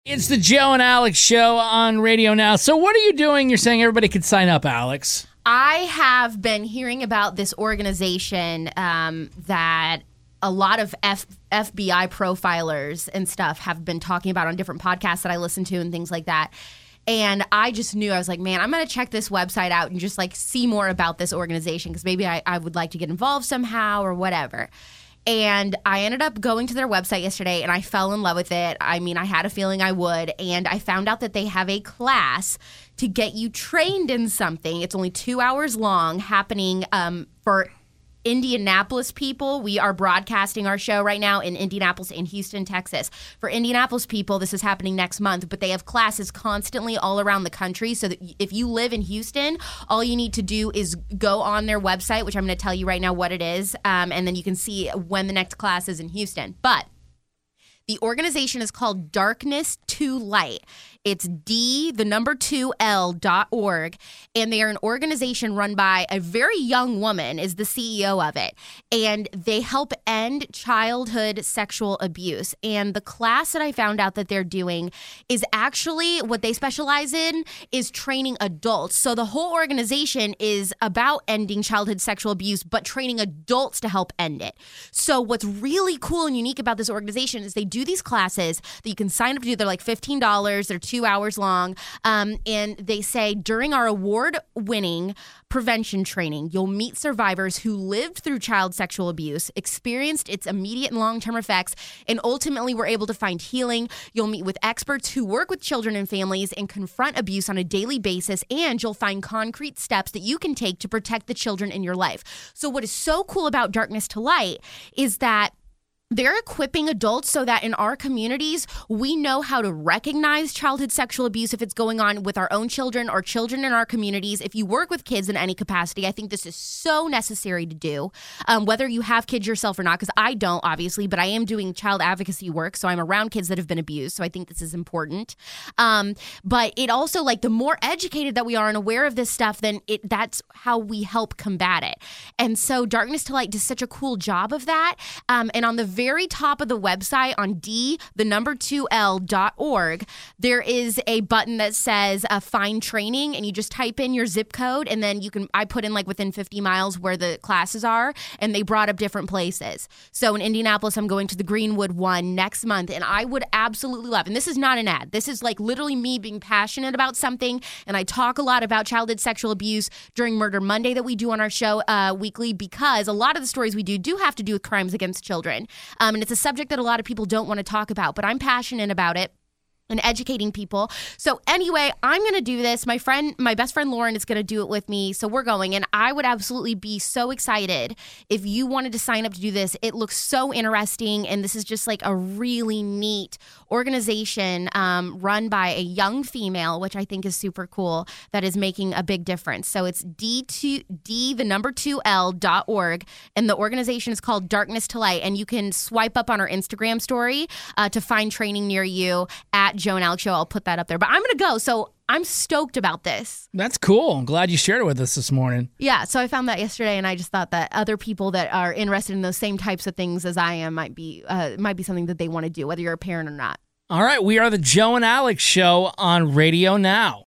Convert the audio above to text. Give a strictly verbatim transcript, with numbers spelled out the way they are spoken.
It's the Joe and Alex show on radio now. So what are you doing? You're saying everybody could sign up, Alex. I have been hearing about this organization um, that a lot of F- FBI profilers and stuff have been talking about on different podcasts that I listen to and things like that. And I just knew, I was like, man, I'm going to check this website out and just like see more about this organization because maybe I, I would like to get involved somehow or whatever. And I ended up going to their website yesterday and I fell in love with it. I mean, I had a feeling I would. And I found out that they have a class to get you trained in something. It's only two hours long, happening um, for Indianapolis people. We are broadcasting our show right now in Indianapolis and Houston, Texas. For Indianapolis people, this is happening next month, but they have classes constantly all around the country. So that if you live in Houston, all you need to do is go on their website, which I'm going to tell you right now what it is, um, and then you can see when the next class is in Houston. But the organization is called Darkness to Light. It's D, the number two L dot org, and they are an organization run by a very young woman is the C E O of it, and they help end childhood sexual abuse. And the class that I found out that they're doing is actually what they specialize in is training adults. So the whole organization is about ending childhood sexual abuse, but training adults to help end it. So what's really cool and unique about this organization is they do these classes that you can sign up to do. They're like fifteen dollars. They're two hours long. Um, and they say during our award-winning prevention training, you'll meet survivors who lived through child sexual abuse, experienced its immediate and long-term effects, and ultimately were able to find healing. You'll meet with experts who work with children and families and confront abuse on a daily basis, and you'll find concrete steps that you can take to protect the children in your life. So what is so cool about Darkness to Light is that they're equipping adults so that in our communities, we know how to recognize childhood sexual abuse if it's going on with our own children or children in our communities. If you work with kids in any capacity, I think this is so necessary to do, um, whether you have kids yourself or not, because I don't, obviously, but I am doing child advocacy work, so I'm around kids that have been abused, so I think this is important. Um, but it also, like, the more educated that we are and aware of this stuff, then it that's how we help combat it. And so Darkness to Light does such a cool job of that. Um, and on the very top of the website on D, the number two L dot org, there is a button that says uh, find training, and you just type in your zip code, and then you can, I put in like within fifty miles where the classes are, and they brought up different places. So in Indianapolis, I'm going to the Greenwood one next month, and I would absolutely love, and this is not an ad, this is like literally me being passionate about something, and I talk a lot about childhood sexual abuse during Murder Monday that we do on our show uh, weekly, because a lot of the stories we do do have to do with crimes against children. Um, and it's a subject that a lot of people don't want to talk about, but I'm passionate about it and educating people. So anyway, I'm going to do this. My friend, my best friend Lauren is going to do it with me. So we're going, and I would absolutely be so excited if you wanted to sign up to do this. It looks so interesting, and this is just like a really neat organization um, run by a young female, which I think is super cool, that is making a big difference. So it's D two D, the number two L dot org, and the organization is called Darkness to Light, and you can swipe up on our Instagram story uh, to find training near you at Joe and Alex Show. I'll put that up there. But I'm going to go. So I'm stoked about this. That's cool. I'm glad you shared it with us this morning. Yeah. So I found that yesterday, and I just thought that other people that are interested in those same types of things as I am might be uh, might be something that they want to do, whether you're a parent or not. All right. We are the Joe and Alex Show on Radio Now.